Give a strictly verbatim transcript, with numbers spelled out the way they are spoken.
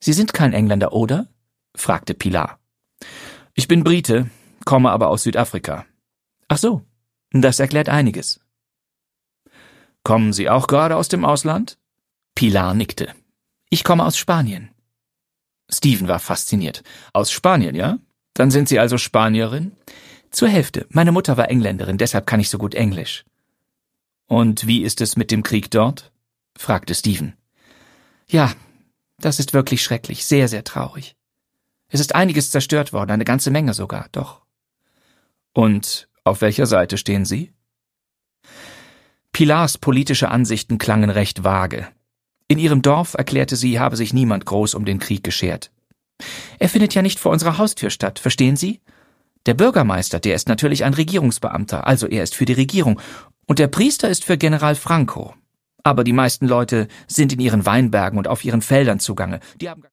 »Sie sind kein Engländer, oder?« fragte Pilar. »Ich bin Brite, komme aber aus Südafrika.« »Ach so, das erklärt einiges.« »Kommen Sie auch gerade aus dem Ausland?« Pilar nickte. »Ich komme aus Spanien.« Steven war fasziniert. »Aus Spanien, ja? Dann sind Sie also Spanierin?« »Zur Hälfte. Meine Mutter war Engländerin, deshalb kann ich so gut Englisch.« »Und wie ist es mit dem Krieg dort?« fragte Steven. »Ja, das ist wirklich schrecklich, sehr, sehr traurig. Es ist einiges zerstört worden, eine ganze Menge sogar, doch.« »Und auf welcher Seite stehen Sie?« Pilars politische Ansichten klangen recht vage. In ihrem Dorf, erklärte sie, habe sich niemand groß um den Krieg geschert. »Er findet ja nicht vor unserer Haustür statt, verstehen Sie? Der Bürgermeister, der ist natürlich ein Regierungsbeamter, also er ist für die Regierung, und der Priester ist für General Franco. Aber die meisten Leute sind in ihren Weinbergen und auf ihren Feldern zugange. Die haben